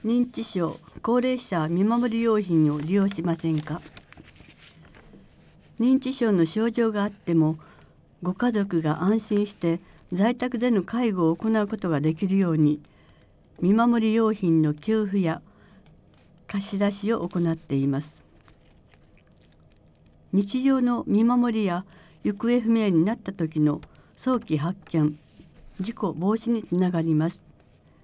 認知症高齢者見守り用品を利用しませんか？認知症の症状があってもご家族が安心して在宅での介護を行うことができるように見守り用品の給付や貸し出しを行っています。日常の見守りや行方不明になった時の早期発見、事故防止につながります。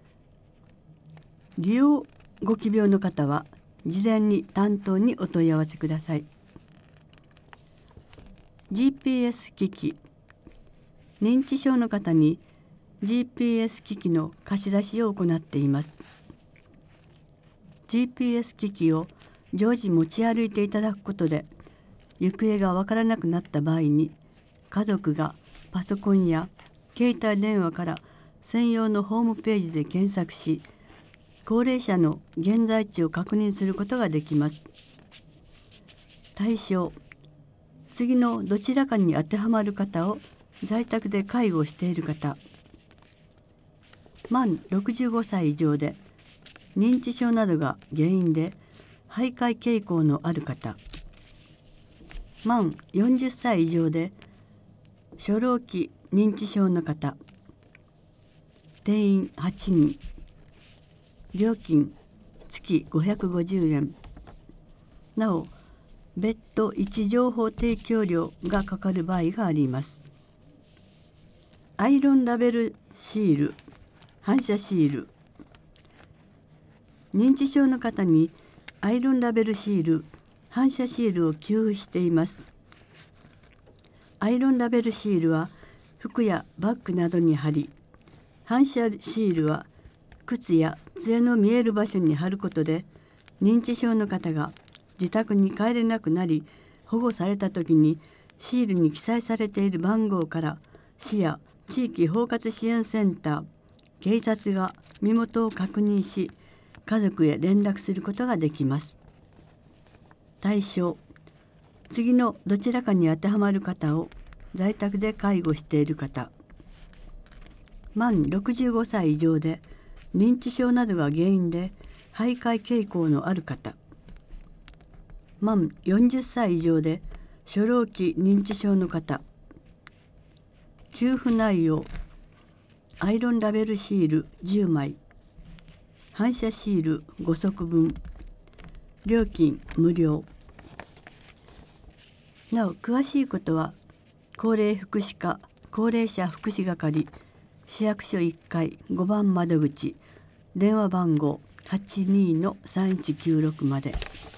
利用ご希望の方は事前に担当にお問い合わせください。GPS 機器、認知症の方に GPS 機器の貸し出しを行っています。GPS 機器を常時持ち歩いていただくことで行方がわからなくなった場合に家族がパソコンや携帯電話から専用のホームページで検索し高齢者の現在地を確認することができます。対象、次のどちらかに当てはまる方を在宅で介護している方、満65歳以上で認知症などが原因で徘徊傾向のある方、満40歳以上で初老期認知症の方、定員8人、料金月550円、なお別途位置情報提供料がかかる場合があります。アイロンラベルシール、反射シール、認知症の方にアイロンラベルシール、反射シールを給付しています。アイロンラベルシールは服やバッグなどに貼り、反射シールは靴や杖の見える場所に貼ることで認知症の方が自宅に帰れなくなり保護された時にシールに記載されている番号から市や地域包括支援センター、警察が身元を確認し家族へ連絡することができます。対象、次のどちらかに当てはまる方を在宅で介護している方、満65歳以上で認知症などが原因で徘徊傾向のある方、満40歳以上で初老期認知症の方、給付内容、アイロンラベルシール10枚、反射シール5足分、料金無料。なお詳しいことは高齢福祉課高齢者福祉係市役所1階5番窓口、電話番号 82-3196 まで。